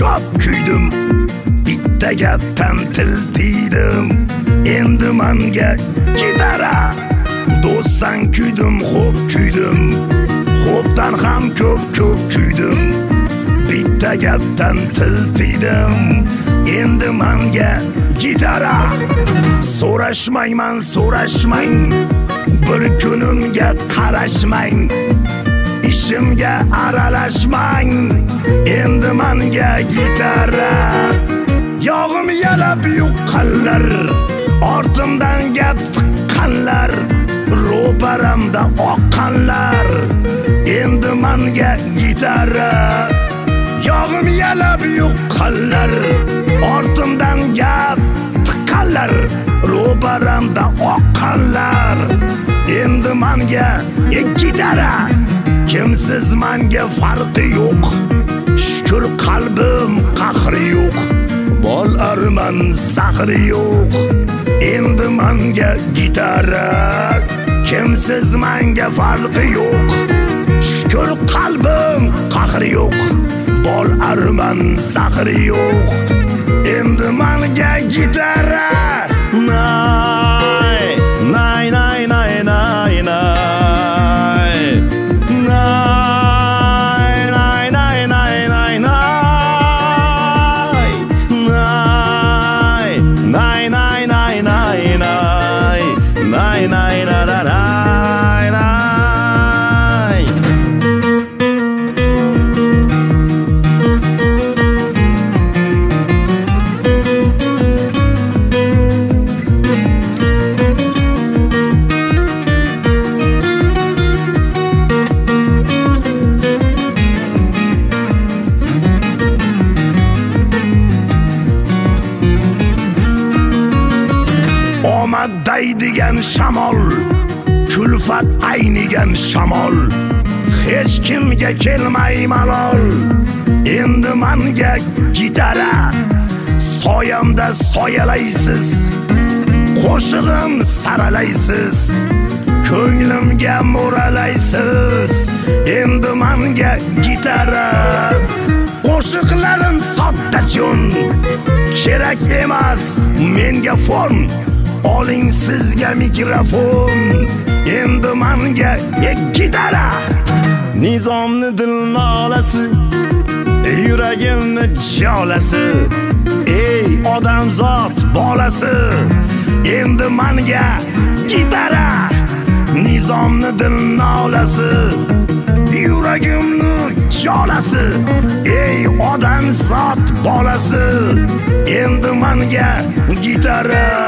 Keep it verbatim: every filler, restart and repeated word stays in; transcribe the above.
ko'p kuydim, bitta gapdan til tiydim. Endi menga gitara, do'stsan kuydim, xo'p kuydim, xo'pdan ham ko'p ko'p kuydim. Bitta gapdan til tiydim, endi menga gitara. So'rashmayman, so'rashmang, bir kunimga qarashmang, ishimga aralashmang, endi menga gitara. Yog'im yalab yuqqanlar, ortimdan gap tiqqanlar, ro'paramda oqqanlar, endi menga gitara. Yog'im yalab yuqqanlar, ortimdan gap tiqqanlar, ro'paramda oqqanlar, endi menga gitara. Kimsiz menga farqi yo'q, shukr qalbim qahri yo'q, bol arman zahri yo'q, endi menga gitara. Kimsiz menga farqi yo'q, shukr qalbim qahri yo'q, bol arman zahri yo'q, endi menga gitara. Nay, nay, nay, nay, nay, nay. Daydigan shamol, kulfat aynigan shamol, hech kimga kelmay malol, endi menga gitara. Soyamda soyalaysiz, qo'shig'im saralaysiz, ko'nglimga mo'ralaysiz, endi menga gitara. Qo'shiqlarim soddachun, kerak emas menga fon, oling sizga mikrofon, endi menga gitara. Nizomni dil nolasi, yuragimni jolasi, ey odamzod bolasi, endi menga gitara. Nizomni dil nolasi, yuragimni jolasi, ey odamzod bolasi, endi menga gitara.